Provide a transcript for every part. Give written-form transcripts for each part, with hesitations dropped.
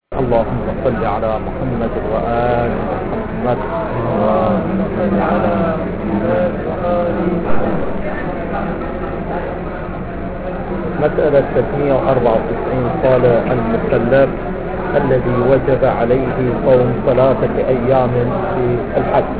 اللهم صل على محمد وآل محمد. اللهم صل على محمد وآل مسألة 394. قال المكلف الذي وجب عليه صوم 3 أيام في الحج.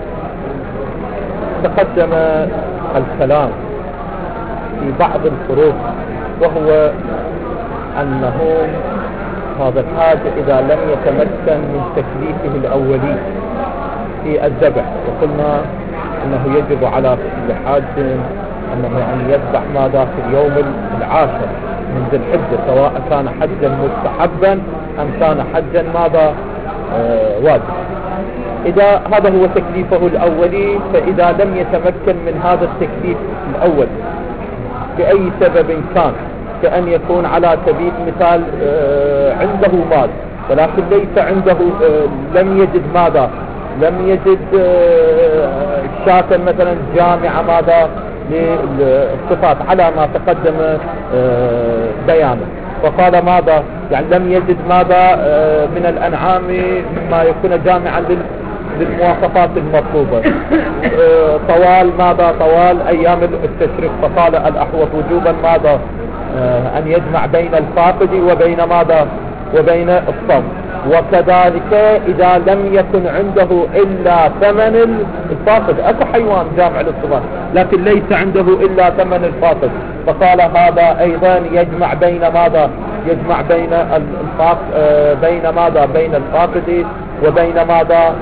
تقدم الكلام في بعض الفروق، وهو أنه هذا الحاج إذا لم يتمكن من تكليفه الأولي في الذبح، وقلنا أنه يجب على كل حاج أنه يذبح ماذا في اليوم 10 من ذي الحجة، سواء كان حجا مستحبا أم كان حجا ماذا واجب. إذا هذا هو تكليفه الأولي، فإذا لم يتمكن من هذا التكليف الأول بأي سبب كان، كأن يكون على سبيل المثال عنده مال ولكن ليس عنده، لم يجد ماذا، لم يجد شاة مثلا جامعة ماذا للصفات على ما تقدم بيانه، فقال ماذا يعني لم يجد ماذا من الأنعام مما يكون جامعا للمواصفات المطلوبة طوال ماذا، طوال أيام التشريق، فقال الأحوط وجوبا ماذا أن يجمع بين الفاقد وبين ماذا، وبين الصوم. وكذلك إذا لم يكن عنده إلا ثمن الفاقد، أكو حيوان جامع للصفات لكن ليس عنده إلا ثمن الفاقد، فقال هذا أيضا يجمع بين ماذا، يجمع بين بين ماذا، بين الفاقد وبين ماذا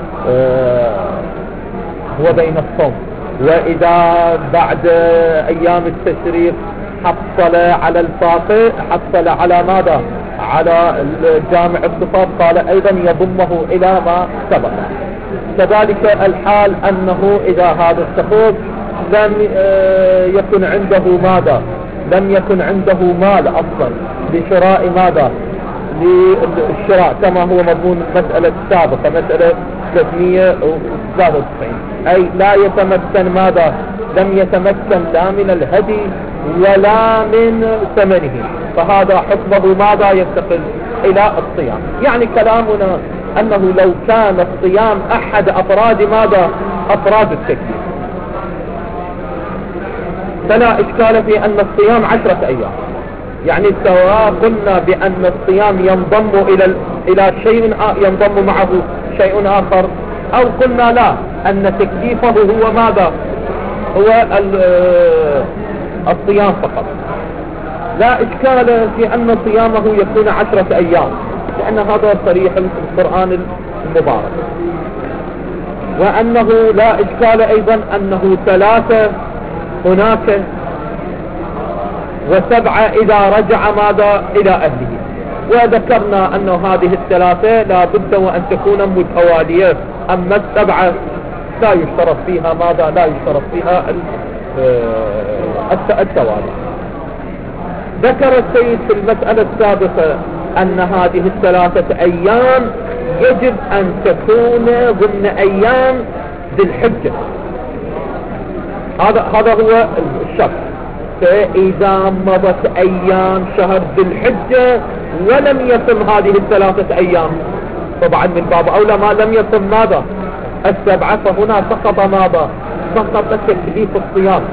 وبين الصوم. وإذا بعد أيام التشريق حصل على الفاقد، حصل على ماذا، على الجامع الصفات، قال أيضا يضمه إلى ما سبق. كذلك الحال أنه إذا هذا الشخص لم يكن عنده ماذا، لم يكن عنده مال أصلا لشراء ماذا، للشراء كما هو مضمون المسألة السابقة، مسألة 393، أي لا يتمكن ماذا، لم يتمكن لا من الهدي ولا من ثمنه، فهذا حكمه ماذا، ينتقل إلى الصيام. يعني كلامنا أنه لو كان الصيام أحد أفراد ماذا، أفراد التكليف، فلا إشكال في أن الصيام 10 أيام. يعني سواء قلنا بأن الصيام ينضم إلى شيء ينضم معه شيء آخر، أو قلنا لا، أن تكليفه هو ماذا، هو الصيام فقط، لا إشكال في أن صيامه يكون 10 أيام، لأن هذا صريح القرآن المبارك. وأنه لا إشكال أيضا أنه 3 هناك، و7 إذا رجع ماذا إلى أهله. وذكرنا أن هذه 3 لا بد وأن تكون متوالية، أما 7 لا يشترط فيها ماذا، لا يشترط فيها التوالي. ذكر السيد في المسألة السابقة أن هذه 3 أيام يجب أن تكون ضمن أيام ذي الحجة، هذا هو الشرط. فإذا مضت أيام شهر ذي الحجة ولم يتم هذه 3 أيام، طبعا من باب أولى ما لم يتم ماذا 7، فهنا سقط ماذا، سقط تكليف الصيام،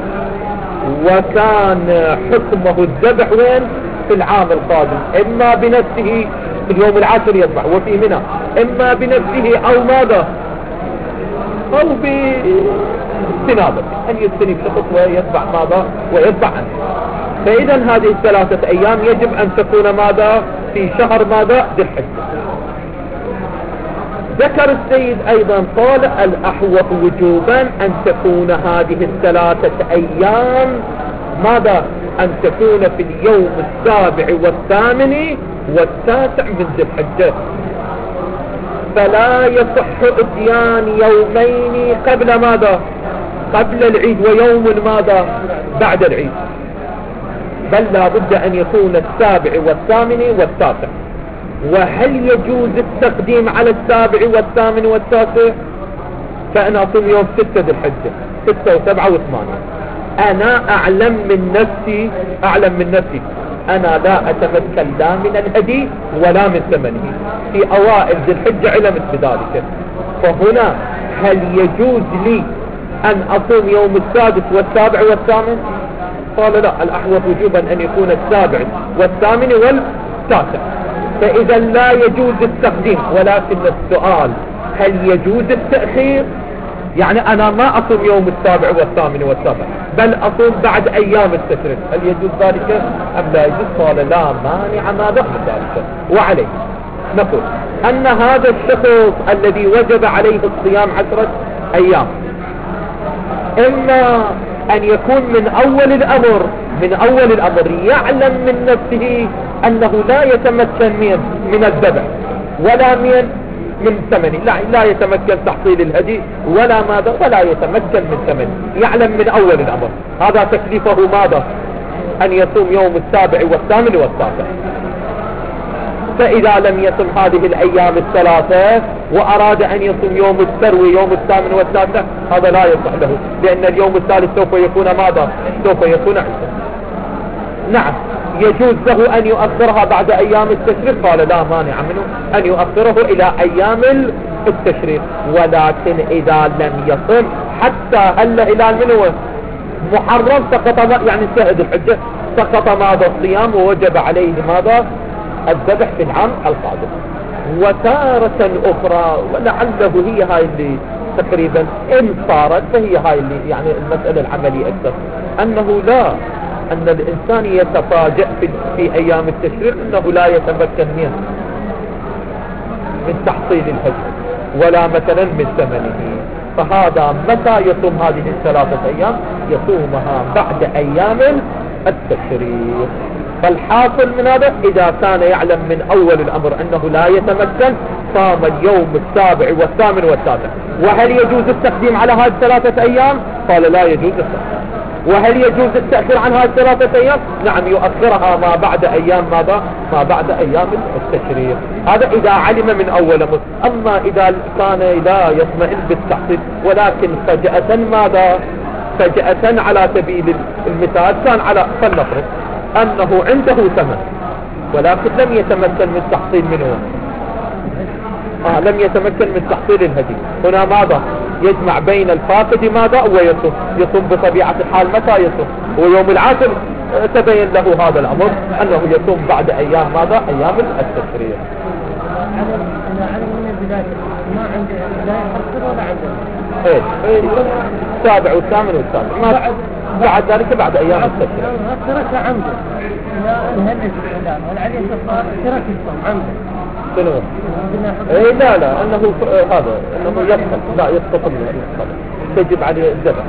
وكان حكمه الذبح وين، في العام القادم، إما بنفسه في اليوم 10 يذبح وفي منى، إما بنفسه أو ماذا، أو باستنابه أن يستنب شخص ويذبح ماذا، ويذبح عنه. فإذا هذه 3 أيام يجب أن تكون ماذا، في شهر ماذا، ذي الحجة. ذكر السيد أيضا قال الأحوط وجوبا أن تكون هذه 3 أيام ماذا، أن تكون في اليوم 7 و8 و9 من ذي الحجة، فلا يصح اتيان يومين قبل ماذا، قبل العيد، ويوم ماذا بعد العيد، بل لا بد أن يكون 7 و8 و9. وهل يجوز التقديم على 7 و8 و9؟ فأنا أصوم يوم 6 ذي الحجة، 6 و7 و8. أنا أعلم من نفسي أنا لا أتمكن لا من الهدي ولا من ثمنه. في أوائل ذي الحجة علمت بذلك، فهنا هل يجوز لي أن أصوم يوم السادس والسابع والثامن؟ قال لا، الأحوط وجوبا أن يكون السابع والثامن والتاسع، فإذا لا يجوز التقديم. ولكن السؤال هل يجوز التأخير؟ يعني أنا ما أصوم يوم السابع والثامن والسابع بل أصوم بعد أيام التشريق، هل يجوز ذلك أم لا يجوز؟ قال لا مانع ما دخل ذلك. وعليه نقول أن هذا الشخص الذي وجب عليه الصيام 10 أيام إما أن يكون من أول الأمر يعلم من نفسه أنه لا يتمكن من الذبح ولا من ثمنه، لا يتمكن تحصيل الهدي ولا ماذا، ولا يتمكن من ثمنه، يعلم من أول الأمر. هذا تكليفه ماذا؟ أن يصوم يوم السابع والثامن والتاسع. فإذا لم يصم هذه الأيام الثلاثة وأراد أن يصوم يوم التروي يوم الثامن والتاسع، هذا لا يصح له، لأن اليوم الثالث سوف يكون ماذا؟ سوف يكون عيدا. نعم يجوز له أن يؤخرها بعد أيام التشريق، قال لا مانع منه أن يؤخره إلى أيام التشريق. ولكن إذا لم يصم حتى هل هلال منه محرم سقط، يعني انتهت الحجة، سقط ماذا؟ الصيام، ووجب عليه ماذا؟ الذبح في العام القادم. وتارة أخرى ولعله هي هاي اللي تقريبا إن صارت فهي هاي اللي يعني المسألة العملية أكثر، أنه لا، أن الإنسان يتفاجأ في أيام التشريق أنه لا يتمكن من تحصيل الهدي ولا مثلا من ثمنه، فهذا متى يصوم هذه الثلاثة أيام؟ يصومها بعد أيام التشريق. فالحاصل من هذا إذا كان يعلم من أول الأمر أنه لا يتمكن صام اليوم السابع والثامن والتاسع. وهل يجوز التقديم على هذه الثلاثة أيام؟ قال لا يجوز التقديم. وهل يجوز التأخير عن هذه الثلاثة أيام؟ نعم يؤخرها ما بعد أيام ماذا؟ ما بعد أيام التشريق. هذا إذا علم من أول أمر. أما إذا كان لا يطمئن بالتحصيل ولكن فجأة ماذا؟ فجأة على سبيل المثال كان على فلنفرض أنه عنده ثمن ولكن لم يتمكن من تحصيل منه، لم يتمكن من تحصيل الهدي، هنا ماذا؟ يجمع بين الفاقد ماذا؟ يصوم بطبيعة الحال. متى يصوم؟ ويوم العاشر تبين له هذا الأمر أنه يصوم بعد أيام ماذا؟ أيام التشريق. أنا علم من البداية ما عنده لا يحصل ولا عنده السابع والثامن والسابع بعد ذلك بعد أيام التشريق. ترك عمده هل عليه كفارة؟ ترك الصوم عمده شنو؟ لا أنه هذا أنه يسقط، لا يسقط منه، تجب عليه الذبح.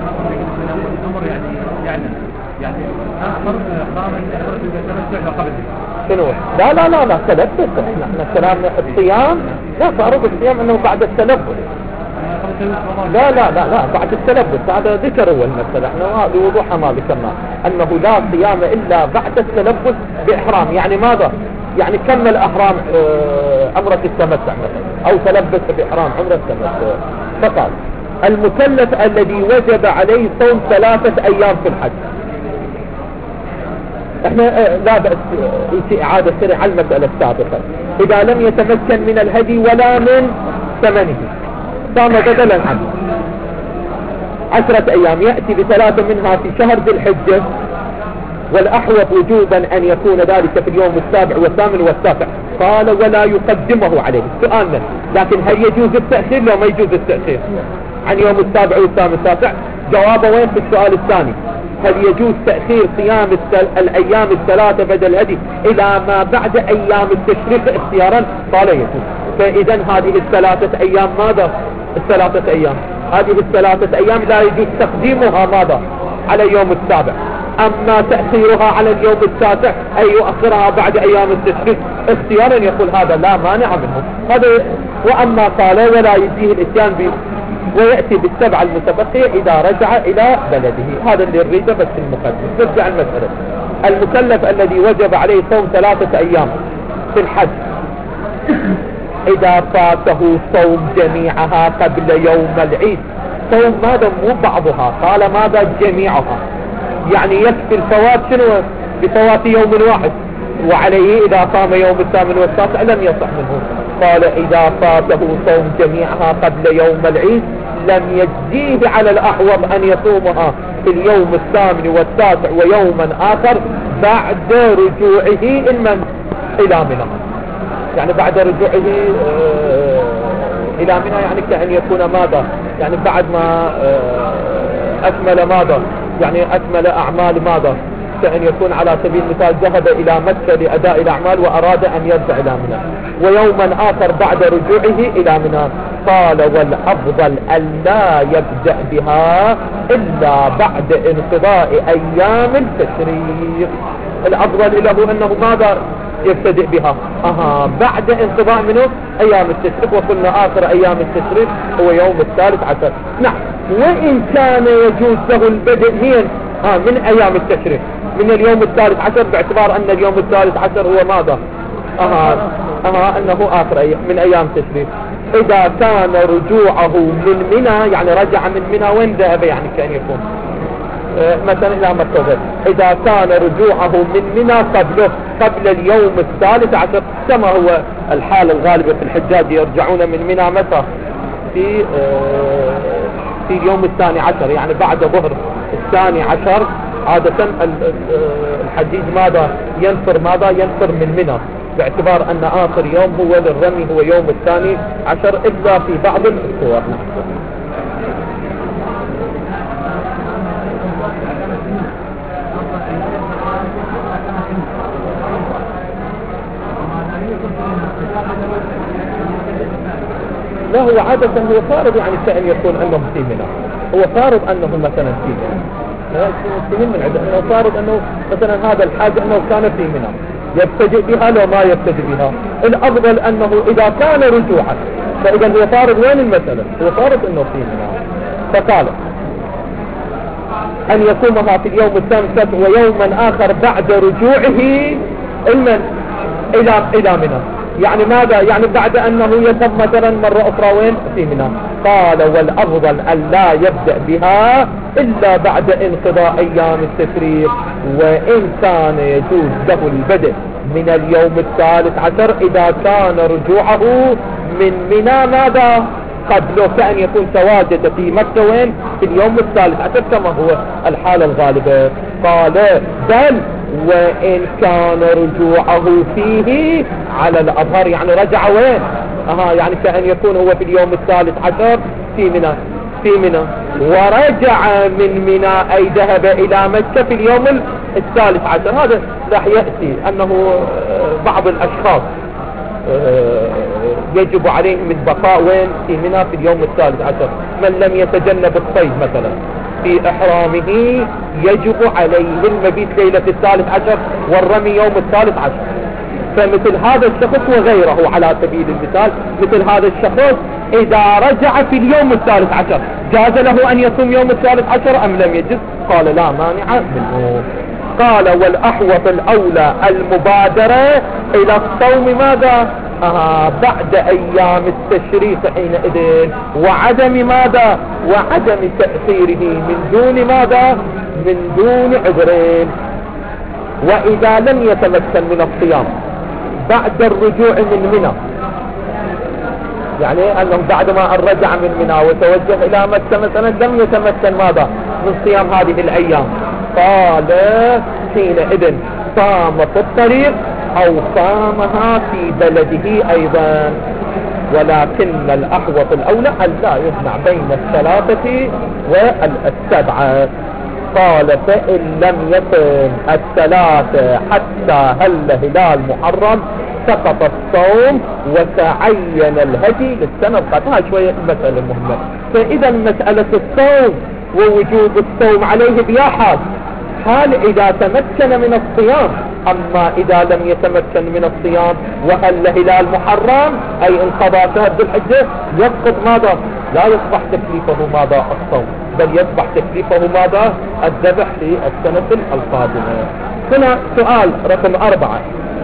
يعني فرض إحرام إذا قبل شنو؟ لا تلبس. احنا كلام الصيام لا فارض الصيام أنه بعد التلبس. لا بعد التلبس، هذا ذكر هو المسألة، احنا بوضوحها ما ذكرنا أنه لا صيام إلا بعد التلبس بإحرام. يعني ماذا؟ يعني كمل أحرام عمرة التمتع مثلا أو تلبس بإحرام عمرة التمتع. فقال المكلف الذي وجب عليه صوم 3 أيام في الحج. احنا لا بأس في إعادة سريعة على المسألة السابقة. إذا لم يتمكن من الهدي ولا من ثمنه صام بدلا عنه 10 أيام، يأتي ب3 منها في شهر ذي الحجة، والأحوط وجوبا أن يكون ذلك في اليوم السابع والثامن والتاسع. قال ولا يقدمه عليه. سؤالنا لكن هل يجوز التأخير؟ لو ما يجوز التأخير عن يوم السابع والثامن والتاسع. جوابه وين في السؤال الثاني؟ هل يجوز تأخير صيام الأيام الثلاثة بدل الهدي إلى ما بعد أيام التشريق اختيارا؟ قال يجوز. فإذا هذه ال3 أيام ماذا؟ ال3 أيام هذه ال3 أيام لا يجوز تقديمها ماذا؟ على يوم السابع. أما تأخيرها على اليوم التاسع أي يؤخرها بعد أيام التشريق اختيارا يقول هذا لا مانع منه. هذا. وأما قال ولا يجيه الإتيان به ويأتي بالسبعة المتبقية إذا رجع إلى بلده. هذا اللي نريده بس المقدمة. نرجع المسألة. المكلف الذي وجب عليه صوم 3 أيام في الحج إذا فاته صوم جميعها قبل يوم العيد، صوم ماذا؟ مو بعضها، قال ماذا؟ جميعها. يعني يكفي الفوات شنو؟ بفوات يوم واحد وعليه إذا صام يوم الثامن والتاسع لم يصح منه. قال إذا فاته صوم جميعها قبل يوم العيد لم يجزيه على الأحوط أن يصومها في اليوم الثامن والتاسع ويوما آخر بعد رجوعه إلى منى. يعني بعد رجوعه إلى منى يعني كأن يكون ماذا؟ يعني بعد ما أكمل ماذا؟ يعني أكمل أعمال ماذا؟ كأن يكون على سبيل المثال ذهب إلى مكة لأداء الأعمال وأراد أن يرجع إلى منى ويوما آخر بعد رجوعه إلى منى. قال والأفضل ألا يبدأ بها إلا بعد انقضاء أيام التشريق. الأفضل له أنه ماذا يبتدئ بها؟ بعد انقضاء منه أيام التشريق، وقلنا آخر أيام التشريق هو يوم الثالث عشر. نعم، وإن كان يجوز له البدء من أيام التشريق من اليوم الثالث عشر، باعتبار أن اليوم الثالث عشر هو ماذا؟ أنه آخر من أيام التشريق. إذا كان رجوعه من منى، يعني رجع من منى وين ذهب؟ يعني كأن يكون مثلا إلى مكة. إذا كان رجوعه من منى قبل اليوم الثالث عشر، كما هو الحال الغالبة في الحجاج يرجعون من منى متى؟ في اليوم الثاني عشر، يعني بعد ظهر الثاني عشر عادة الحجيج ماذا ينفر من منى، باعتبار أن آخر يوم هو للرمي هو يوم الثاني عشر إلا في بعض الصور. لا، هو عادة هو فارض، يعني كأن يكون أنه في منى، هو فارض أنه مثلا في منى، المسلمين من عدة أنه فارض أنه مثلا هذا الحاج أنه كان في منى يبتدئ بها لو ما يبتدئ بها. الأفضل أنه إذا كان رجوعا، فإذا هو فارض وين المسألة؟ هو فارض أنه في منى، فقال أن يصومها في اليوم الثالث ويوما آخر بعد رجوعه إلى منى. يعني ماذا؟ يعني بعد أنه يذهب مثلا مرة أخرى وين؟ في منى. قال والأفضل أن لا يبدأ بها إلا بعد انقضاء أيام التشريق، وإن كان يجوز له البدء من اليوم الثالث عشر إذا كان رجوعه من منى ماذا؟ قبله، كأن يكون تواجد في مكة وين؟ في اليوم الثالث عشر كما هو الحالة الغالبة. قال بل وإن كان رجوعه فيه على الأظهر، يعني رجع وين؟ يعني كأن يكون هو في اليوم الثالث عشر في منى ورجع من منى أي ذهب إلى مكة في اليوم الثالث عشر. هذا راح يأتي أنه بعض الأشخاص يجب عليهم البقاء وين؟ في منى في اليوم الثالث عشر. من لم يتجنب الصيد مثلا في إحرامه يجب عليه المبيت ليلة الثالث عشر والرمي يوم الثالث عشر. فمثل هذا الشخص وغيره على سبيل المثال، مثل هذا الشخص إذا رجع في اليوم الثالث عشر جاز له أن يصوم يوم الثالث عشر أم لم يجز؟ قال لا مانع منه. قال والأحوط الأولى المبادرة إلى الصوم ماذا؟ بعد أيام التشريق حينئذ، وعدم ماذا؟ وعدم تأثيره من دون ماذا؟ من دون عذرين. وإذا لم يتمكن من الصيام بعد الرجوع من منى، يعني أنه بعد ما رجع من منى وتوجه إلى مكة مثلا لم يتمكن ماذا؟ من صيام هذه الأيام، قال حينئذ صام في الطريق أو صامها في بلده أيضا. ولكن الأحوط الأولى أن لا يجمع بين الثلاثة والسبعة. قال فإن لم يكن الثلاثة حتى هلال محرم سقط الصوم وتعين الهدي للسنة القادمة. هاي شوية المسألة المهمة. فإذا مسألة الصوم ووجوب الصوم عليه بيا حال إذا تمكن من الصيام. أما إذا لم يتمكن من الصيام وهل هلال محرم أي انقضى شهر ذي الحجة يسقط ماذا؟ لا يصبح تكليفه ماذا؟ الصوم، بل يصبح تكليفه ماذا؟ الذبح في السنة القادمة. هنا سؤال رقم 4.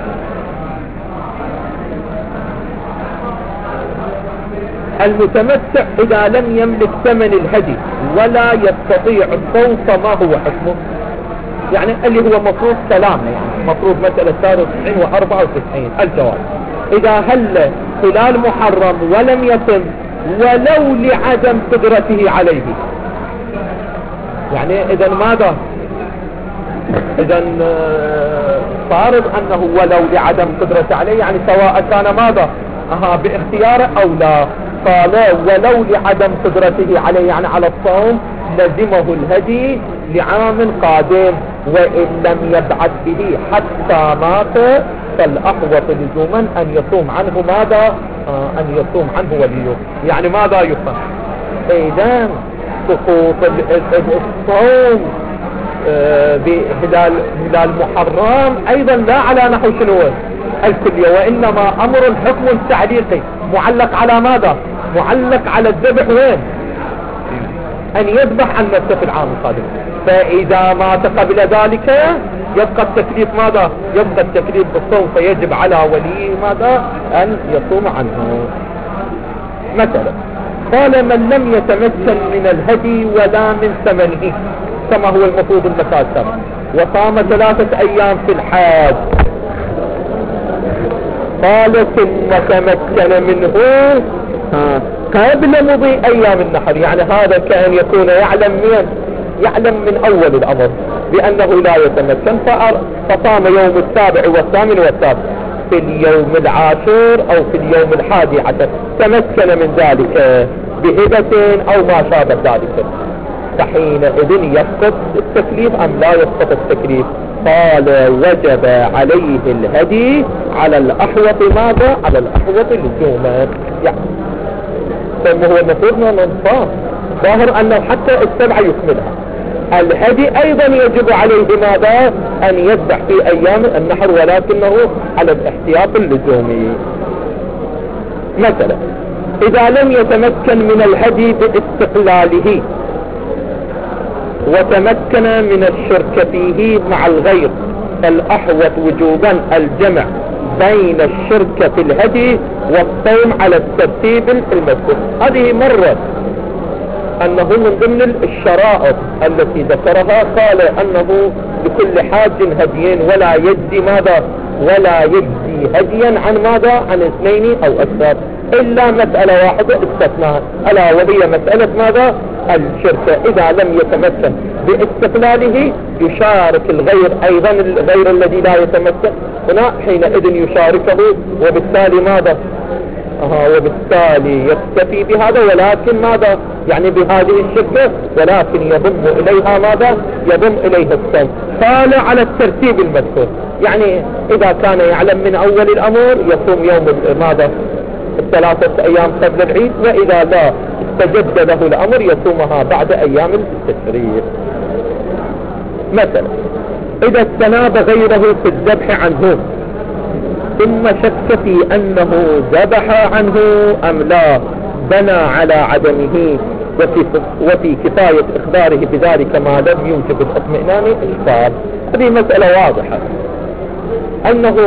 المتمتع إذا لم يملك ثمن الهدي ولا يستطيع الصوم فما هو حكمه؟ يعني اللي هو مفروض سلامه، يعني مفروض مسألة 93 و94. الجواب: إذا هل هلال محرم ولم يتم ولو لعدم قدرته عليه، يعني إذا ماذا؟ إذا فارض أنه ولو لعدم قدرته عليه، يعني سواء كان ماذا باختياره أو لا. قال ولو لعدم قدرته عليه يعني على الصوم لزمه الهدي لعام قادم، وإن لم يبعث به حتى مات فالأحوط لزوما أن يصوم عنه ماذا؟ أن يصوم عنه وليه. يعني ماذا يفهم؟ إذا سقوط الصوم بهلال محرم أيضا لا على نحو شنو الكلية، وإنما أمر حكم تعليقي معلق على ماذا؟ معلق على الذبح. وين؟ أن يذبح عن نفسه في العام القادم. فإذا مات قبل ذلك يبقى التكليف ماذا؟ يبقى التكليف بالصوم، فيجب على وليه ماذا؟ أن يصوم عنه. مثلا قال: من لم يتمكن من الهدي ولا من ثمنه كما هو المفروض المكاسب، وصام 3 أيام في الحاج، قال ثم تمكن منه قبل مضي أيام النحر، يعني هذا كأن يكون يعلم من أول الأمر بأنه لا يتمكن، فصام يوم 7 و8 و9 في اليوم 10 أو في اليوم 11 تمكن من ذلك بهبة أو ما شابه ذلك، فحينئذ يسقط التكليف أم لا يسقط التكليف؟ قال: وجب عليه الهدي على الأحوط ماذا؟ على الأحوط لزوما. يعني هو المفروض ننصاف ظاهر أنه حتى 7 يكملها. الهدي أيضا يجب عليه ماذا؟ أن يذبح في أيام النحر، ولكنه على الاحتياط اللزومي. مثلا إذا لم يتمكن من الهدي باستقلاله وتمكن من الشرك فيه مع الغير، فالأحوط وجوبا الجمع بين الشرك في الهدي والصوم على الترتيب المذكور. هذه مرة أنه من ضمن الشرائط التي ذكرها، قال أنه لكل حاج هديين ولا يجزي ماذا؟ ولا يجزي هديا عن ماذا؟ عن 2 أو أكثر، إلا مسألة واحدة استثناء، ألا وهي مسألة ماذا؟ الشرك. إذا لم يتمكن باستقلاله يشارك الغير أيضا، الغير الذي لا يتمكن هنا حينئذ يشاركه، وبالتالي ماذا؟ وبالتالي يكتفي بهذا، ولكن ماذا؟ يعني بهذه الشركة، ولكن يضم إليها ماذا؟ يضم إليها الصوم. قال على الترتيب المذكور، يعني إذا كان يعلم من أول الأمر يصوم يوم ماذا؟ 3 أيام قبل العيد، وإذا لا استجد له الأمر يصومها بعد أيام التشريق. مثلا إذا استناب غيره في الذبح عنه ثم شك في أنه ذبح عنه أم لا، بنى على عدمه وفي كفاية إخباره بذلك ما لم يوجب الاطمئنان إشكال. هذه مسألة واضحة، أنه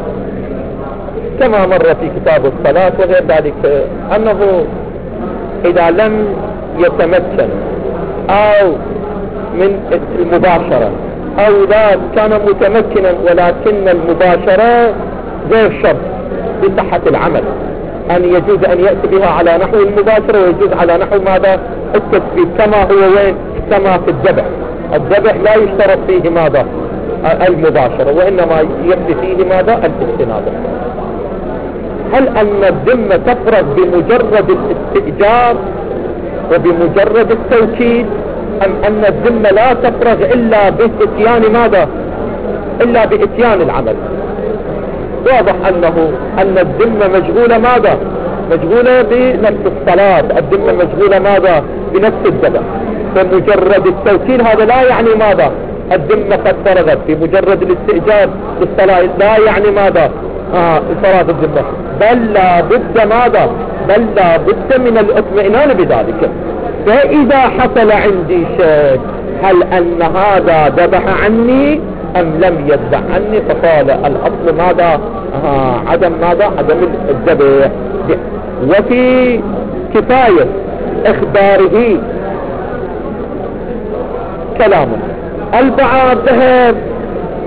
كما مر في كتاب الصلاة وغير ذلك، أنه إذا لم يتمكن أو من المباشرة أو لا كان متمكنا ولكن المباشرة غير شرط بصحة العمل، أن يجوز أن يأتي بها على نحو المباشرة ويجوز على نحو ماذا؟ التثبيت، كما هو وين؟ كما في الذبح. الذبح لا يشترط فيه ماذا؟ المباشرة، وإنما يكفي فيه ماذا؟ الاستنابة. هل أن الذمة تفرغ بمجرد الاستئجار وبمجرد التوكيد، أم أن الذمة لا تفرغ إلا بإتيان ماذا؟ إلا بإتيان العمل؟ واضح أن الذمة مشغولة ماذا؟ مشغولة بنفس الصلاة، الذمة مشغولة ماذا؟ بنفس الذبح. فمجرد التوكيل هذا لا يعني ماذا؟ الذمة قد فرغت. بمجرد الاستئجار للصلاة لا يعني ماذا؟ إفراغ الذمة، بل لا بد ماذا؟ بل لا بد من الاطمئنان بذلك. فإذا حصل عندي شك هل أن هذا ذبح عني أم لم يذبح عني، فقال الأصل ماذا؟ عدم ماذا؟ عدم الذبح. وفي كفاية إخباره كلامه. البعض ذهب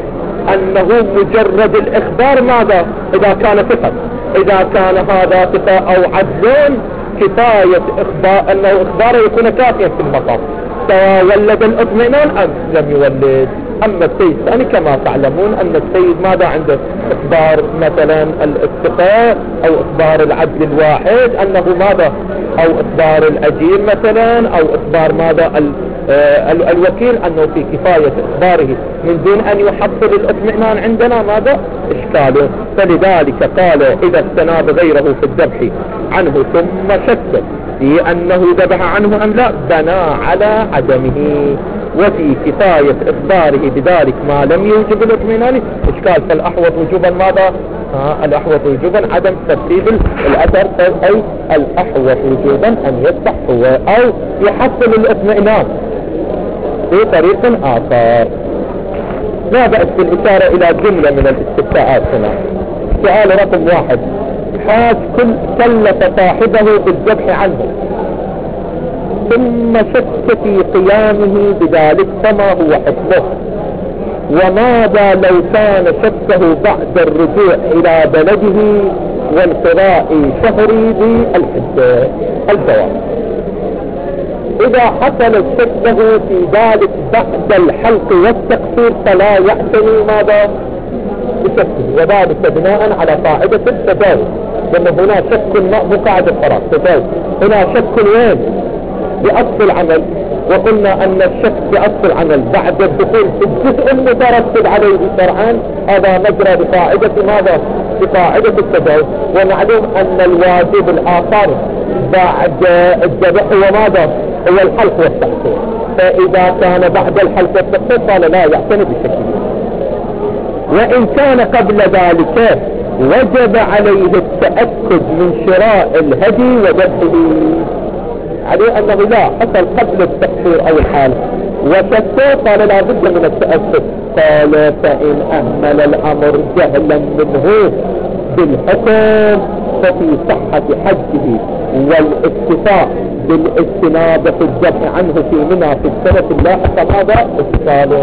أنه مجرد الإخبار ماذا إذا كان ثقة، إذا كان هذا ثقة أو عدل كفاية إخبار أنه إخباره يكون كافيا في المقام، سواء ولد الاطمئنان أم لم يولد. أما السيد الثاني كما تعلمون أن السيد ماذا عنده إخبار مثلا الثقة أو إخبار العدل الواحد أنه ماذا، أو إخبار الأجير مثلا، أو إخبار ماذا الوكيل أنه في كفاية إخباره من دون أن يحصل الاطمئنان عندنا ماذا إشكاله. فلذلك قال إذا استناب غيره في الذبح عنه ثم شك في أنه ذبح عنه أم لا بنى على عدمه، وفي كفاية إخباره بذلك ما لم يوجب الاطمئنان إشكال. فالأحوط وجوبا ماذا؟ الأحوط وجوبا عدم ترتيب الأثر، أي الأحوط وجوبا أن يذبح هو أو يحصل الاطمئنان بطريق آخر. لا بأس بالإشارة إلى جملة من الاستفتاءات هنا. سؤال رقم 1: حاج كلف صاحبه بالذبح عنه ثم شك في قيامه بذلك فما هو حكمه؟ وماذا لو كان شكه بعد الرجوع إلى بلده وانقضاء شهر ذي الحجة؟ الجواب: إذا حصل شكه في ذلك بعد الحلق والتقصير فلا يعتني ماذا بشكه، وذلك بناء على قاعدة التجاوز، لأن هنا شك مو قاعدة فراغ تجاوز، هنا شك وين؟ بأصل العمل، وقلنا أن الشك بأصل العمل بعد الدخول في الجزء المترتب عليه شرعا هذا مجرى بقاعدة ماذا؟ بقاعدة التجاوز. ومعلوم أن الواجب الآخر بعد الذبح هو ماذا؟ هو الحلق والتقصير، فإذا كان بعد الحلق والتقصير قال لا يعتني بشكله. وإن كان قبل ذلك وجب عليه التأكد من شراء الهدي وذبحه، عليه أنه لا حصل قبل التقصير أو الحالة وشكه قال لا بد من التأكد. قال: فإن أهمل الأمر جهلا منه بالحكم ففي صحة حجه والاكتفاء بالاجتناب في الذبح عنه في منى في السنة اللاحقة ماذا؟ إشكال.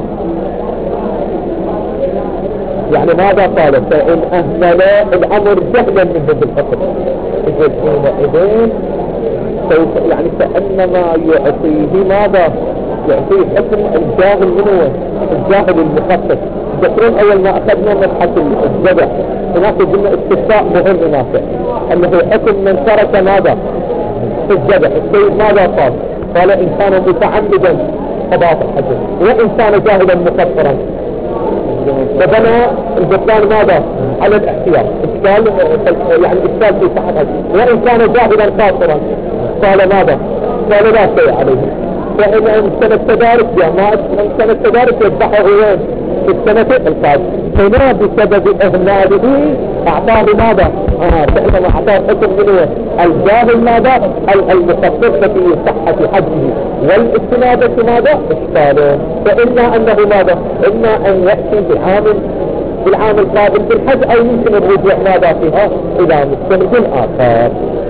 يعني ماذا قال؟ فإن أهمل الأمر جهلا منه بالحكم إذن حينئذ سوف يعني كأنما يعطيه ماذا؟ يعطيه حكم الجاهل منه، الجاهل المخصص. تذكرون أول ما أخذنا مبحث الذبح هناك قلنا استثناء مهم هناك أنه حكم من ترك ماذا؟ في الذبح. السيد ماذا قال؟ قال: إن كان متعمدا فباط الحجر، وإن كان جاهلا مقصرا فبنى البطلان ماذا؟ على الاحتياط. إشكال يعني إشكال في صحة الحج. وإن كان جاهلا قاصرا قال ماذا؟ قال لا شيء عليه. فإن سنة التدارك جماعة من سنة التدارك يذبحه وين؟ في السنة القادمة. هنا بسبب إهماله أعطاه ماذا؟ فإنما أعطاه حكم منه الجاهل ماذا؟ المقصر في صحة حجه والاستنادة ماذا؟ إشكاله. فإما أنه ماذا؟ إما أن يأتي بالعام القادم بالحج أو يمكن الرجوع ماذا فيها إلى مستند آخر.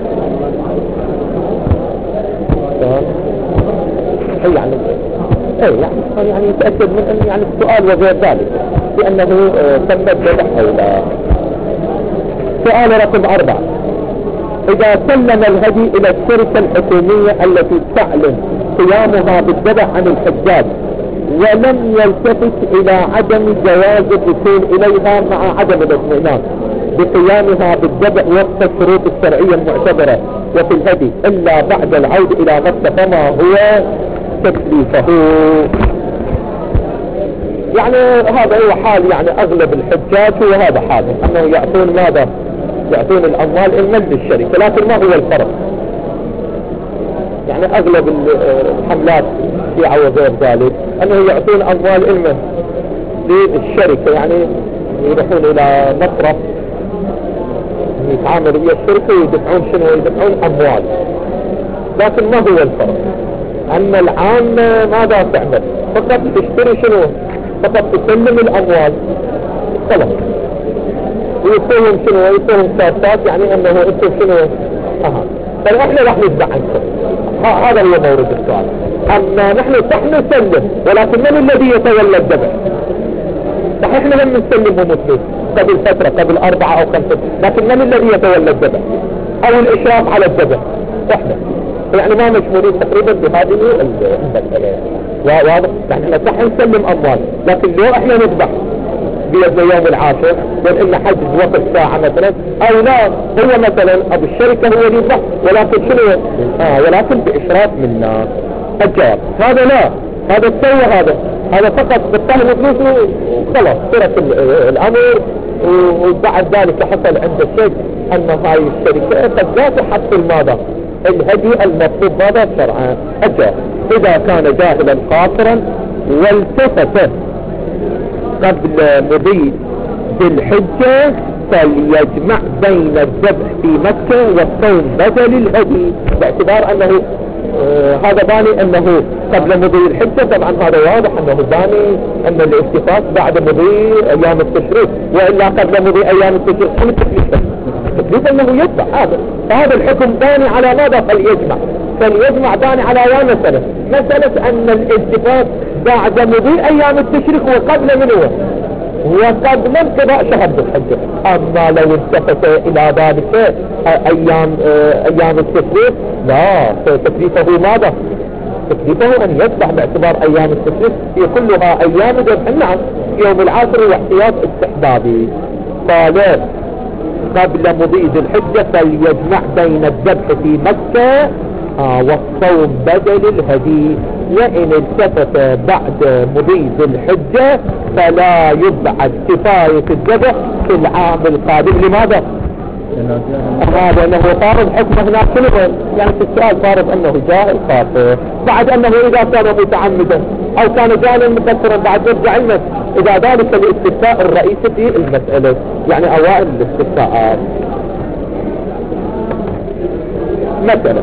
يعني يتأكد من أن يعني السؤال وغير ذلك لأنه تم الذبح أو لا. سؤال رقم 4: إذا سلم الهدي إلى الشركة الحكومية التي تعلن قيامها بالذبح عن الحجاج ولم يلتفت إلى عدم جواز الدخول إليها مع عدم الاطمئنان بقيامها بالذبح وفق الشروط الشرعية المعتبرة وفي الهدي إلا بعد العود إلى مكة، فما هو تكليفه؟ يعني هذا هو حال يعني أغلب الحجاج، هو هذا حالهم أنه يعطون ماذا؟ يعطون الأموال إما للشركة، لكن ما هو الفرق؟ يعني أغلب الحملات في وغير ذلك أنه يعطون أموال إما للشركة، يعني يروحون إلى مصرف يتعاملوا ويا الشركة ويدفعون شنو؟ يدفعون أموال. لكن ما هو الفرق؟ أن العامة ماذا تعمل؟ فقط تشتري شنو؟ فقط تسلم الأموال خلاص ويصيرهم شنو؟ يصيرهم كارتات، يعني أنه أنتم شنو؟ فإحنا راح ندفع عنكم. هذا هو مورد السؤال. أما نحن صح نسلم، ولكن من الذي يتولى الذبح؟ صحيح لم نسلمهم فلوس قبل فترة قبل 4 أو 5، لكن من الذي يتولى الذبح او الاشراف على الذبح؟ احنا يعني ما مشمولين تقريبا بهذه المسألة. واضح؟ يعني احنا صح نسلم اموال، لكن لو احنا نذبح بيدنا يوم العاشر وان حجز وقت ساعة مثلا، او لا هو مثلا ابو الشركة هو اللي يذبح، ولكن شنو؟ ولكن باشراف منا. الجواب هذا لا، هذا تسوى هذا فقط بالطهر فلوسه وخلاص ترك الامر. وبعد ذلك حصل عند الشيخ ان هاي الشركة قد لا تحصل ماذا؟ الهدي المطلوب ماذا شرعا. الجواب اذا كان جاهلا قاصرا والتفت قبل مضي بالحجة فليجمع بين الذبح في مكة والصوم بدل الهدي، باعتبار انه هذا باني انه قبل مضي الحجة. طبعا هذا واضح انه باني ان الاتفاق بعد مضي ايام التشريق، والا قبل مضي ايام التشريق شنو التكليف انه يتبع هذا. فهذا الحكم باني على ماذا؟ فليجمع باني على مسألة ان الاتفاق بعد مضي ايام التشريق وقبل منه وقبل انقضاء شهر الحجة. اما لو التفت الى ذلك ايام التشريق لا، تكليفه ماذا؟ تكليفه ان يذبح باعتبار ايام التشريق هي كلها ايام ذبح النعم، يوم العاشر واحتياط استحبابي. قال قبل مضي ذي الحجة فليجمع بين الذبح في مكة والصوم بدل الهدي، وإن التفت بعد مضي ذي الحجة فلا يبعد كفاية الذبح في العام القادم. لماذا؟ هذا انه فارض حكم هناك شنو؟ يعني في السؤال فارض انه جاهل خاطئ، بعد انه اذا كان متعمدا او كان جاهلا مكثرا بعد يرجع المس. اذا ذلك الاستثناء الرئيسي في المسألة، يعني اوائل الاستثناءات. مثلا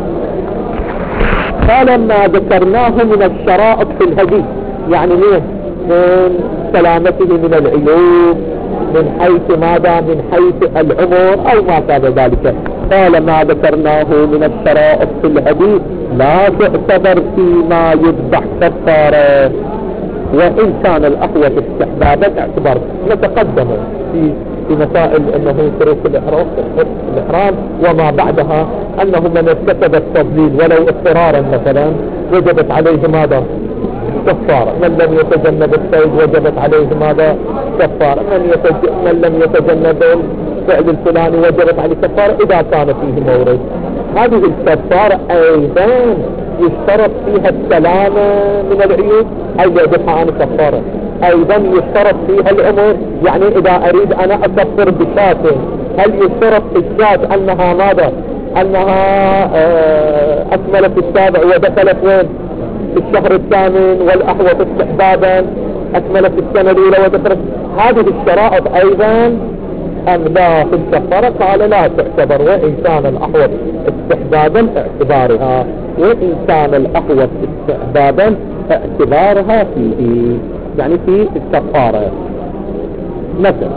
قال ما ذكرناه من الشرائط في الهدي، يعني من سلامته من العيوب، من حيث ماذا؟ من حيث العمر او ما كان ذلك. قال ما ذكرناه من الشرائط في الهدي لا تعتبر فيما يذبح كفارة، وان كان الاحوط استحبابا اعتبار. نتقدم في مسائل انه شروط الاحرام وما بعدها انه من ارتكب التضليل ولو اضطرارا مثلا وجبت عليه ماذا؟ كفارة. من لم يتجنب الصيد وجبت عليه ماذا؟ كفارة. من لم يتجنب الفعل الفلاني وجبت عليه كفارة اذا كان فيه مورد. هذه الكفارة ايضا يشترط فيها السلامة من العيوب، اي يدفع عن الكفارة. ايضا يشترط فيها الامور، يعني اذا اريد انا اكفر بشاة هل يشترط في الشاة انها ماذا؟ انها اكملت السابع ودخلت وين؟ في الشهر الثامن والاحوط استحبابا اكملت السنة الاولى ودخلت. هذه الشرائط ايضا ام لا في الكفارة؟ قال لا تعتبر، وان كان الاحوط استحبابا اعتبارها، وان كان الاحوط استحبابا اعتبارها فيه، يعني في الكفارة. مثلا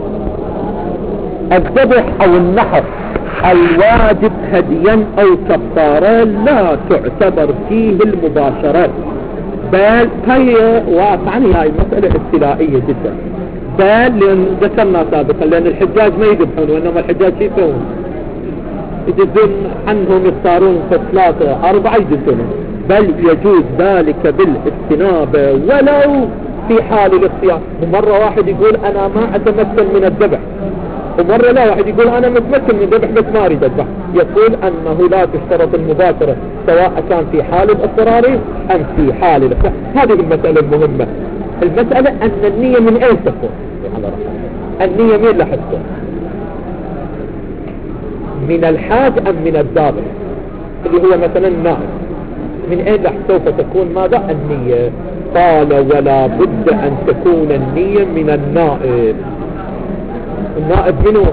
الذبح او النحر الواجب هديا او كفارة لا تعتبر فيه المباشرات، بل هي واقعا هاي مسألة ابتلائية جدا. بل لأن ذكرنا سابقا لان الحجاج ما يذبحون، وانما الحجاج شو يسوون؟ يجزون عنهم يختارون 3 4 يجزونهم. بل يجوز ذلك بالاجتناب ولو في حال الاختيار. ومرة واحد يقول انا ما اتمكن من الذبح، ومرة لا واحد يقول انا متمكن من الذبح بس ما اريد اذبح. يقول انه لا تشترط المباشرة سواء كان في حال الاضطرار ام في حال الاختيار. هذه المسألة المهمة. المسألة ان النية من اين تكون؟ النية من لا تكون؟ من الحاج ام من الذابح اللي هو مثلا النائب؟ من اين سوف تكون ماذا؟ النية. قال ولا بد ان تكون النية من النائب. النائب منه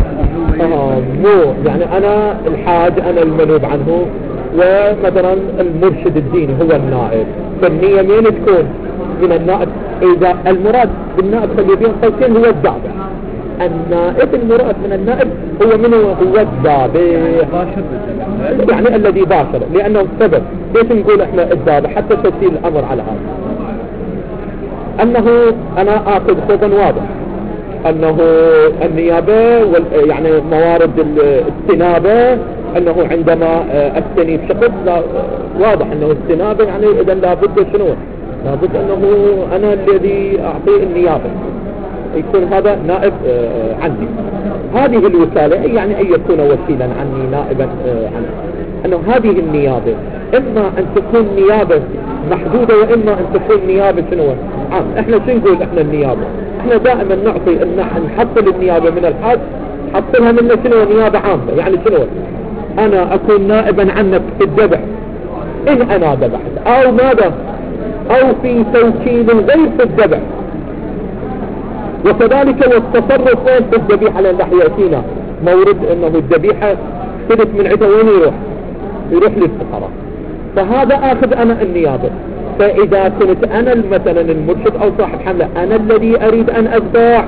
مو يعني انا الحاج انا المنوب عنه، ومثلا المرشد الديني هو النائب، فالنية مين تكون؟ من النائب. اذا المراد بالنائب خلي بين قوسين هو الذابح. النائب المراد من النائب هو منه؟ هو الذابح، يعني الذي باشر، لانه سبب. ليش نقول احنا الذابح؟ حتى تسهيل الامر على هذا. أنه أنا آخذ خوضا واضح أنه النيابة يعني موارد الاستنابة، أنه عندما أستنيب شخص واضح أنه استنابة، يعني إذا لابد شنو؟ لابد أنه أنا الذي أعطي النيابة، يكون هذا نائب عني. هذه الوكالة يعني أن يكون وكيلا عني نائبا عني. أنه هذه النيابة إما أن تكون نيابة محدودة وإما أن تكون نيابة شنو؟ عام. إحنا شو نقول إحنا النيابة؟ إحنا دائما نعطي إن نحصل النيابة من الحاج، حصلها من شنو؟ نيابة عامة. يعني شنو؟ أنا أكون نائبا عنك في الذبح إن أنا ذبحت، أو ماذا؟ أو في توكيل غير في الذبح. وكذلك والتصرف وين في الذبيحة، لأن راح يأتينا مورد أنه الذبيحة سلت من عده وين يروح للفقراء. فهذا آخذ أنا النيابة. فإذا كنت أنا مثلا المرشد أو صاحب حملة أنا الذي أريد أن أذبح،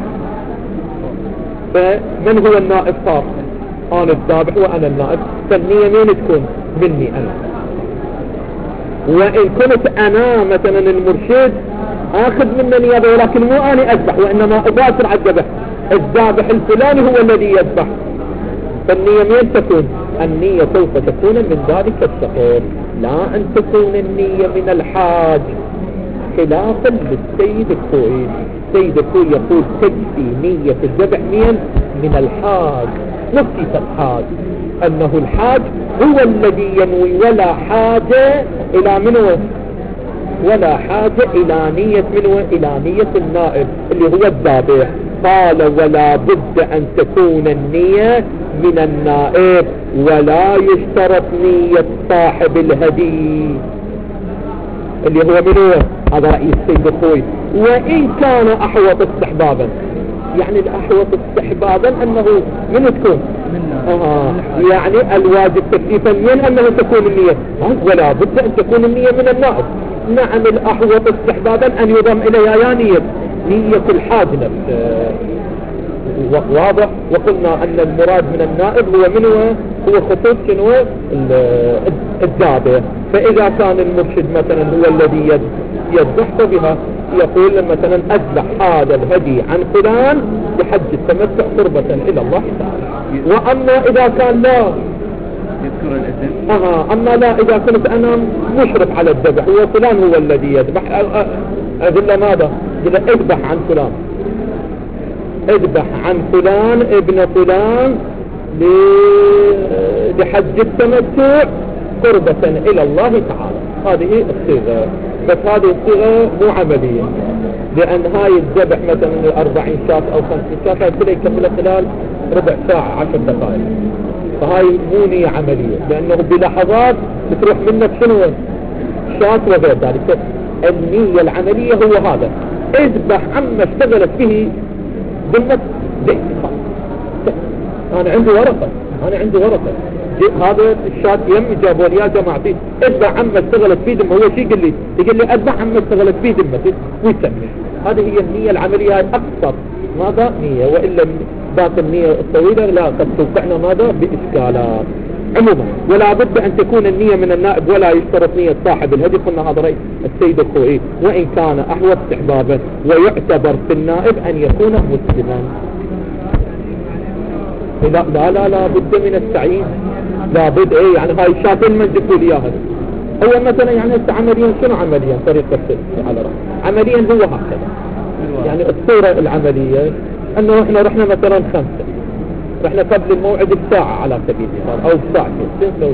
فمن هو النائب صار؟ أنا الذابح وأنا النائب، فالنية مين تكون؟ مني أنا. وإن كنت أنا مثلا المرشد آخذ منه نيابة، ولكن مو أنا أذبح وإنما أباشر على الذبح، الذابح الفلاني هو الذي يذبح، فالنية مين تكون؟ النية سوف تكون من ذلك الشخص، لا أن تكون النية من الحاج، خلافا للسيد الخوئي. السيد الخوئي يقول تكفي نية الذبح من الحاج. نفس الحاج أنه الحاج هو الذي ينوي، ولا حاجة إلى منه، ولا حاجة إلى نية منه، إلى نية النائب اللي هو الذابح. قال ولا بد أن تكون النية من النائب، ولا يشترط نية صاحب الهدي اللي هو منه، هذا رأي السيد الخوئي. وإن كان أحوط استحبابا، يعني الأحوط استحبابا أنه من تكون يعني الواجب تكليفا من أنه تكون النية، ولا بد أن تكون النية من النائب. نعم الأحوط استحبابا أن يضم إليها يا نية الحاج نفسه، واضح. وقلنا أن المراد من النائب هو منه، هو خطوط شنو؟ الذابح. فإذا كان المرشد مثلا هو الذي يذبح بها، يقول مثلا أذبح هذا الهدي عن فلان بحج التمتع قربة إلى الله تعالى. وأما إذا كان لا يذكر الإذن، أما لا إذا كنت أنا مشرف على الذبح وفلان هو الذي يذبح، أقول ماذا؟ اذبح عن فلان، اذبح عن فلان ابن فلان لحج التمتع قربة إلى الله تعالى. هذه الصيغة، بس هذه الصيغة مو عملية، لأن هاي الذبح مثلا 40 شاة أو 50 شاة هاي كلها يكملها خلال ربع ساعة 10 دقائق، فهاي مو نية عملية، لأنه بلحظات بتروح منك شنو؟ شاة وغير ذلك. النية العملية هو هذا، اذبح عما اشتغلت به ذمة زيت. أنا عندي ورقة هذا الشات يمي جابوا لي يا جماعتي اذبح عما اشتغلت في ذمة. هو شي يقول لي اذبح عما اشتغلت في ذمتي ويسمي. هذه هي النية العملية أكثر ماذا نية، وإلا ذات النية الطويلة لا قد توقعنا ماذا بإشكالات. عموما ولا بد أن تكون النية من النائب، ولا يشترط نية صاحب الهدي. قلنا هذا رأي السيد الخوئي. وإن كان أحوط استحبابا، ويعتبر في النائب أن يكون مسلما. لا بد من التعيين، لا بد يعني هاي الشاتين من جبوا لي اياها. هو مثلا يعني عمليا شنو عمليا طريقة على رأي عمليا هو هكذا. يعني الصورة العملية انه احنا رحنا مثلا 5، رحنا قبل الموعد بساعة على سبيل المثال او بساعتين، شو نسوي؟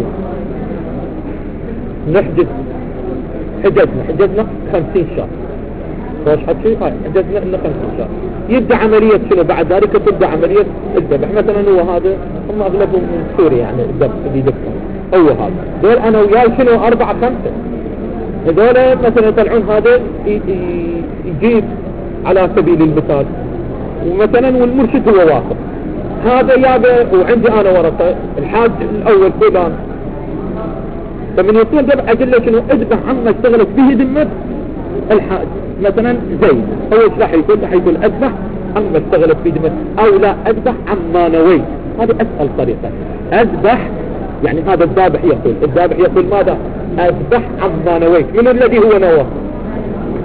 نحجز، حجزنا 50 شهر. فاش حكي هاي حجزنا لنا 50 شهر. يبدأ عملية شنو بعد ذلك؟ تبدأ عملية الذبح. مثلا هو هذا هم اغلبهم من سوريا، يعني الذبح اللي يذبحون هو هذا. دول انا وياي شنو 4 5 هذول مثلا يطلعون هذا يجيب على سبيل المثال، ومثلا والمرشد هو واقف هذا يابا، وعندي انا ورقة الحاج الاول فلان. فمن يصير ذبح اقول له شنو؟ اذبح عما اشتغلت به ذمة الحاج. مثلا زيد هو ايش راح يقول؟ راح يقول اذبح عما اشتغلت في ذمة، او لا اذبح عما نويت. هذه اسهل طريقة. اذبح يعني هذا الذابح يقول ماذا؟ اذبح عما نويت. من الذي هو نوى؟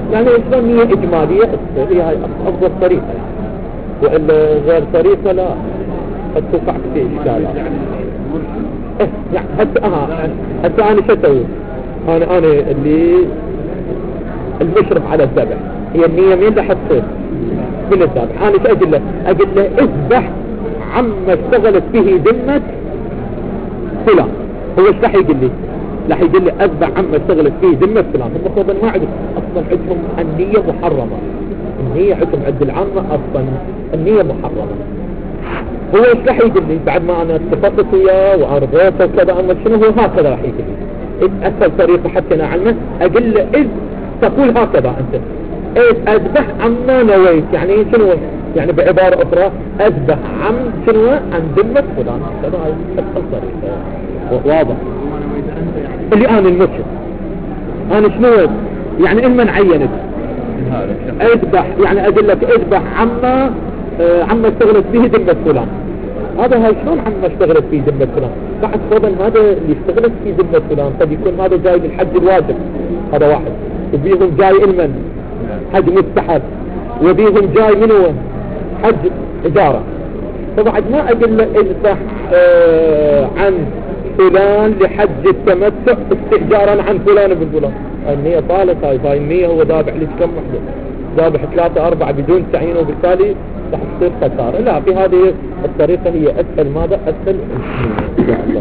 يعني شلون نية إجمالية تصير هي أفضل طريقة يعني، وإلا غير طريقة لا قد توقع في إشكالات. يعني هسه أنا شو أسوي؟ أنا اللي المشرف على الذبح، هي النية مين اللي حتصير؟ من الذبح. أنا شو أقول له؟ أقول له اذبح عما اشتغلت به ذمة فلان. هو ايش راح يقول لي؟ راح يقول لي اذبح عما اشتغلت به ذمة فلان. هم طبعا ما عندهم اصلا، عندهم النية محرمة. النية عندهم عند العامة اصلا النية محرمة. هو ايش راح يقول لي بعد ما انا اتفقت وياه وارضيته وكذا اما شنو؟ هو هكذا راح يقول لي اسهل طريقة حتى انا عنه. اقول له اذ تقول هكذا انت اذ اذبح عما نويت، يعني شنو؟ يعني بعبارة اخرى اذبح عن شنو؟ عن ذمة فلان. هذا هاي اسهل طريقة واضح. اللي انا المشرف انا شنو يعني إما عينت اذبح، يعني اقول لك اذبح عما اشتغلت به ذمة فلان. هذا هاي شلون عما اشتغلت به ذمة فلان؟ بعد طبعا هذا اللي اشتغلت به ذمة فلان قد يكون هذا جاي للحج الواجب، هذا واحد، وبيهم جاي المن حج مستحب، وبيهم جاي منو حج إجارة. فبعد ما أقول له اذبح عن فلان لحج التمتع استئجارا عن فلان بن فلان. النية طالت هاي النية هو ذابح لك كم وحدة؟ ذابح 3-4 بدون تعيين، وبالتالي راح تصير خسارة. لا، في هذه الطريقة هي أسهل. ماذا أسهل؟ إن شاء الله.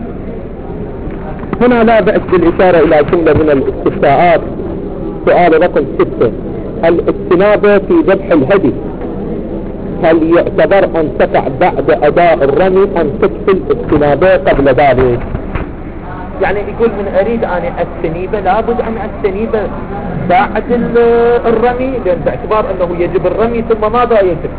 هنا لا بأس بالإشارة إلى جملة من الاستفتاءات. سؤال رقم 6: الاستنابة في ذبح الهدي هل يعتبر أن تقع بعد أداء الرمي أم تكفي الاستنابة قبل ذلك؟ يعني يقول من أريد أن أستنيبه لابد أن أستنيبه بعد الرمي، لأن باعتبار أنه يجب الرمي ثم ماذا يجب؟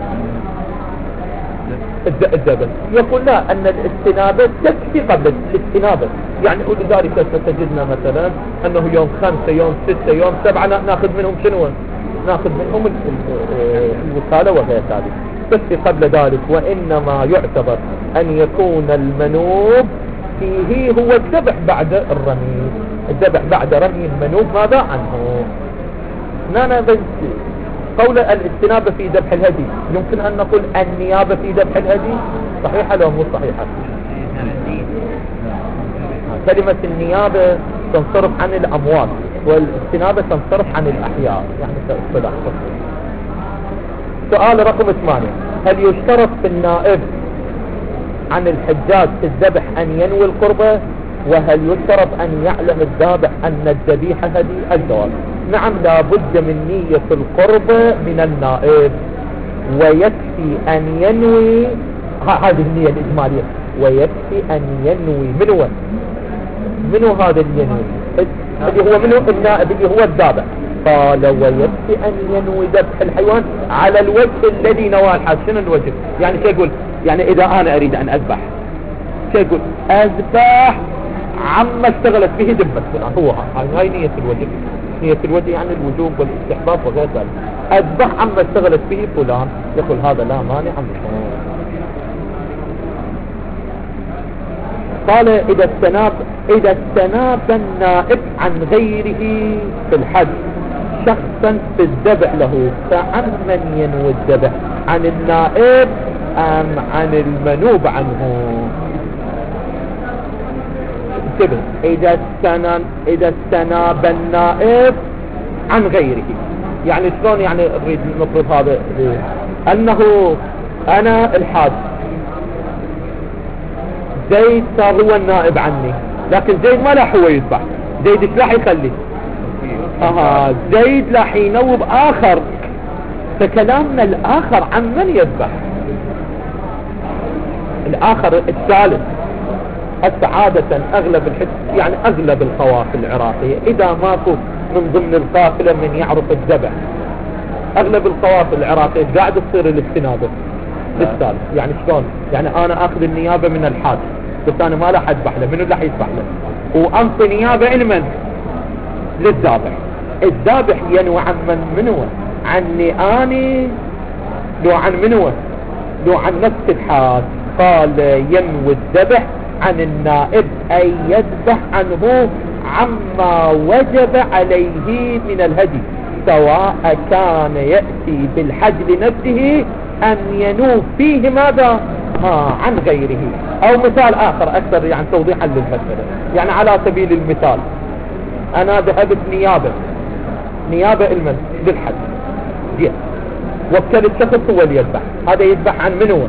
الذبح. يقول لا، أن الاستنابة تكفي قبل الاستنابة. يعني ولذلك ستجدنا مثلا أنه يوم 5 يوم 6 يوم 7 ناخذ منهم شنو؟ ناخذ منهم الوكالة وغير ذلك. تكفي قبل ذلك. وإنما يعتبر أن يكون المنوب فيه هو الذبح بعد الرمي. الذبح بعد رمي المنوب ماذا عنه؟ هنا بس قول الاستنابة في ذبح الهدي يمكن أن نقول النيابة في ذبح الهدي صحيحة لو مو صحيحة؟ كلمة النيابة تنصرف عن الأموات والاستنابة تنصرف عن الأحياء، يعني اصطلاح. سؤال رقم 8: هل يشترط في النائب عن الحجاج في الذبح أن ينوي القربة؟ وهل يشترط أن يعلم الذابح أن الذبيحة هدي؟ الجواب: نعم، لا بد من نية القربة من النائب، ويكفي أن ينوي هذه النية الإجمالية، ويكفي أن ينوي منو هذا الينوي اللي هو منو النائب اللي هو الذابح. قال: ويكفي أن ينوي ذبح الحيوان على الوجه الذي نواه الحاج. شنو الوجه؟ يعني شو يقول؟ يعني إذا أنا أريد أن أذبح شو يقول؟ أذبح عما اشتغلت به ذمة فلان. هو هاي نية الوجه. نية الوجه يعني الوجوب والاستحباب وغير ذلك. أذبح عما اشتغلت به فلان. يقول هذا لا مانع منه. قال: إذا استناب النائب عن غيره في الحج شخصا في الذبح له، فعن من ينوي الذبح؟ عن النائب أم عن المنوب عنه؟ انتبه، إذا استناب النائب عن غيره، يعني شلون؟ يعني نريد نفرض هذا أنه أنا الحاج، زيد صار هو النائب عني، لكن زيد ما راح هو يذبح. زيد ايش راح يخلي؟ زيد راح ينوب آخر. فكلامنا الآخر عن من يذبح؟ الآخر الثالث. عادة أغلب يعني أغلب القوافل العراقية إذا ماكو من ضمن القافلة من يعرف الذبح، أغلب القوافل العراقية قاعد تصير الاستنابة للثالث. يعني شلون؟ يعني أنا أخذ النيابة من الحاج، بس أنا ما راح أذبح له. منو راح يذبح له؟ وأنطي نيابة لمن؟ للذابح. الذابح ينوى عن منو؟ عني أني لو عن منو؟ لو عن نفس الحاج. قال: ينوي الذبح عن النائب أي يذبح عنه عما وجب عليه من الهدي. سواء كان يأتي بالحج لنفسه أم ينوب فيه ماذا عن غيره. أو مثال آخر أكثر يعني توضيحا للمسألة، يعني على سبيل المثال أنا ذهبت نيابة للحج، جيت وكلت شخص هو اللي يذبح، هذا يذبح عن منو؟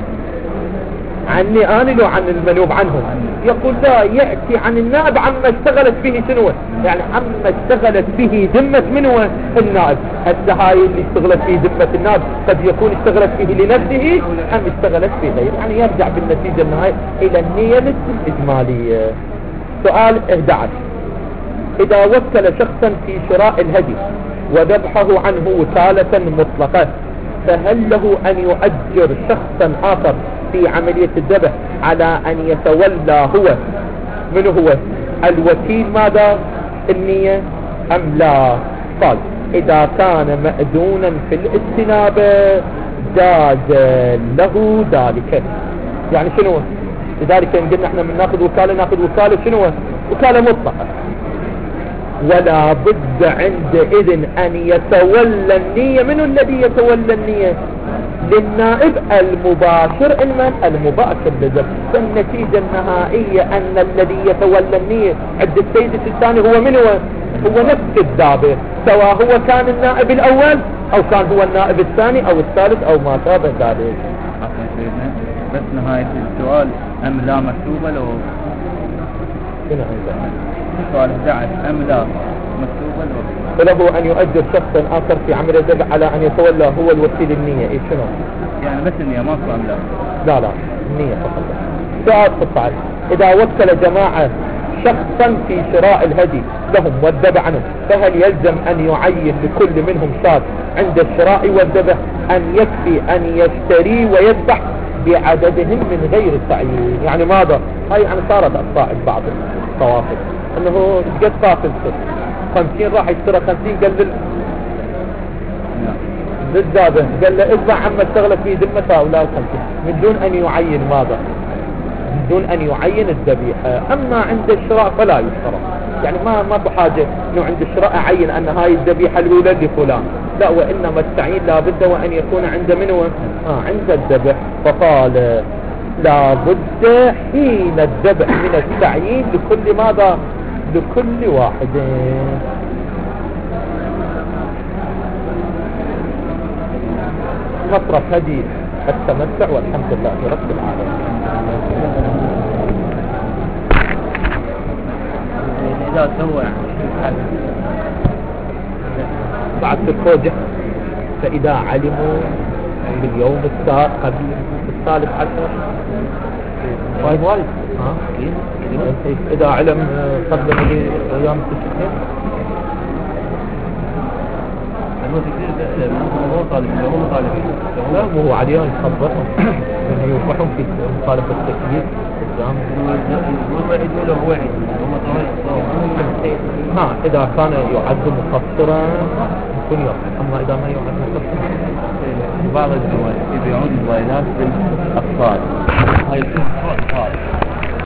عني أنا لو عن المنوب عنه؟ يقول لا، يأتي عن النائب عما اشتغلت به شنو، يعني عما اشتغلت به ذمة منو؟ النائب. هسه هاي اللي اشتغلت به ذمة النائب قد يكون اشتغلت به لنفسه أم اشتغلت به غيره، يعني يرجع بالنتيجة النهائية إلى النية الإجمالية. سؤال 11: إذا وكل شخصا في شراء الهدي وذبحه عنه وكالة مطلقة، فهل له أن يؤجر شخصا آخر في عملية الذبح على أن يتولى هو من هو الوكيل ماذا النية أم لا؟ قال إذا كان مأذونا في الاستنابة جاز له ذلك. يعني شنو لذلك قلنا احنا من ناخذ وكالة شنو؟ وكالة مطلقة، ولا بد عندئذ أن يتولى النية. من الذي يتولى النية؟ للنائب المباشر، المباشر لذلك. فالنتيجة النهائية أن الذي يتولى النية عند السيد الثاني هو من هو نفس الذابح، سواء هو كان النائب الأول أو كان هو النائب الثاني أو الثالث أو ما شابه ذلك. بس نهاية السؤال أم لا مكتوبة لو هنا عندنا سؤال 11 أم لا مكتوبة لو فله أن يؤجر شخصا آخر في عمل الذبح على أن يتولى هو الوكيل النية. إيه شنو يعني بس النية ما صار لا النية فقط. سؤال 16: إذا وكل جماعة شخصا في شراء الهدي لهم والذبح عنهم، فهل يلزم أن يعين لكل منهم شاة عند الشراء والذبح أن يكفي أن يشتري ويذبح بعددهم من غير تعيين؟ يعني ماذا؟ هاي يعني صارت أخطاء بعض الطوافل أنه قد قاتل 50 راح يشترى 50 قال للذابح قال له اذبح عما اشتغلت فيه ذمة هؤلاء 50 من دون أن يعين ماذا؟ من دون أن يعين الذبيحة. أما عند الشراء فلا يشترى، يعني ما بحاجة انه عند الشراء اعين ان هاي الذبيحة الاولى لفلان، لا، وانما التعيين لابد وان يكون عند منو؟ عند الذبح. فقال لابد حين الذبح من التعيين لكل ماذا؟ لكل واحد. مصرف هدي التمتع والحمد لله رب العالمين. إذا سوى بعد الفوجة فإذا علموا باليوم الثالث عشر وايد إذا علم قدم لي أيام التشريق لا، مو عليهم يخبرهم يوقعهم في مخالفة التكليف إذا كان يعد مقصرا يكون يوقع، أما إذا ما يعد مقصرا بعض الدول يبيعون موبايلات بالأطفال. هاي